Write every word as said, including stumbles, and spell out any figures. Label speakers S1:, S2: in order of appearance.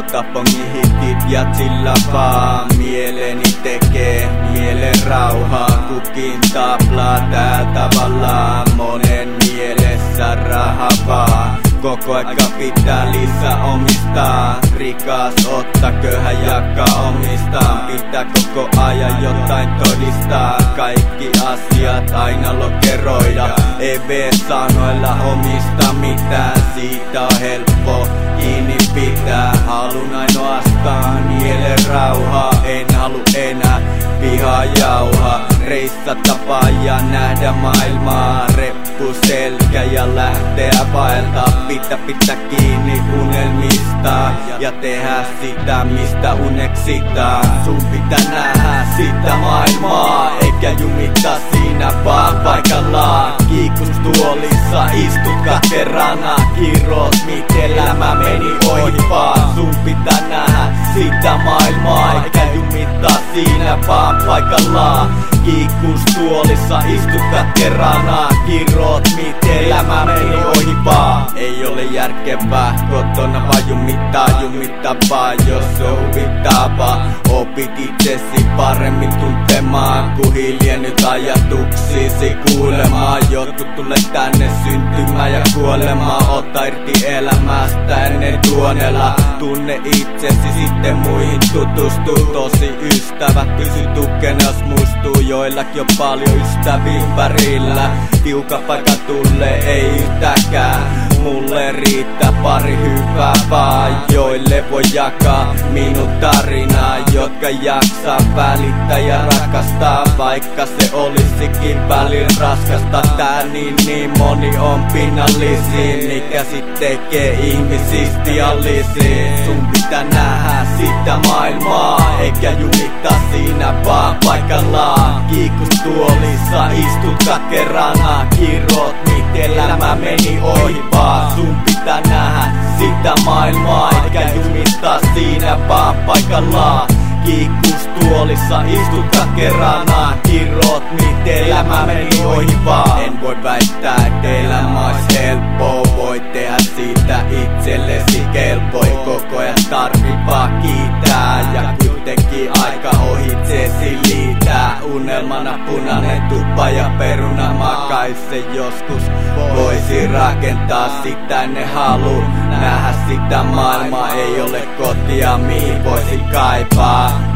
S1: tapongin hitit ja sillä vaan mieleni tekee mielen rauhaa. Kukin taplaa tää tavallaan, monen mielessä raha vaan. Koko aika pitää lisää omistaa, rikas ottaa köyhä jakaa omistaan. Pitää koko ajan jotain todistaa, kaikki asiat aina lokeroida. Ei vee sanoilla omista mitään, siitä on helppo kiinni pitää. Halun ainoastaan mielen rauhaa, en halu enää vihaa jauhaa. Reissa tapaa ja nähdä maailmaa, reppu selkä ja lähteä vaeltaa. Pitää pitää kiinni unelmista ja tehdä sitä mistä uneksitaan. Sun pitää nähdä sitä maailmaa, eikä jumittaa siinä vaan paikallaan. Kiikustuolissa istut katkerana, kirjoit miten elämä meni ohi vaan. Sun pitää nähdä sitä maailmaa, eikä jumittaa siinä vaan paikallaan. Kiikustuolissa istut katkerana, kirjoit miten elämä meni ohi vaan. Ei ole järkevää kotona vaan jumittaa, jumittaa vaan jos se on huvittavaa. Opit itsesi paremmin tuntemaan, kun hiljennyt ajatuksisi kuulemaan. Jotkut tulee tänne syntymään ja kuolemaan, ota irti elämästä ennen tuonella. Tunne itsesi sitten muihin tutustu, tosi ystävät pysy tukena jos muistuu. Joillakin on paljon ystäviä ympärillä, tiuka paikka tulee ei yhtäkään. Mulle riittää pari hyvää vaan, joille voi jakaa minun tarinaa. Jotka jaksaa välittää ja rakastaa, vaikka se olisikin välin raskasta. Tää niin niin moni on pinnallisin, mikä sit tekee ihmisistä viallisiin. Sun pitää nähdä sitä maailmaa, eikä jumittaa siinä vaan paikallaan. Kiikustuolissa istut katkerana, kirjoit miten elämä meni ohi vaan. Sun pitää nähdä sitä maailmaa, eikä jumittaa siinä vaan paikallaan. Kiikustuolissa istut katkerana, kirjoit miten elämä meni ohi vaan. En voi väittää että elämä ois helppoa, voi tehdä siitä itsellesi kelpoi. Koko ajan tarvii vaan kiitää ja kuitenkin aika ohitsesi liitää. Unelmana punainen tuppa ja peruna makais se joskus. Voisi rakentaa sitä ne halu, nähdä sitä maailmaa ei ole kotia mihin voisi kaipaa.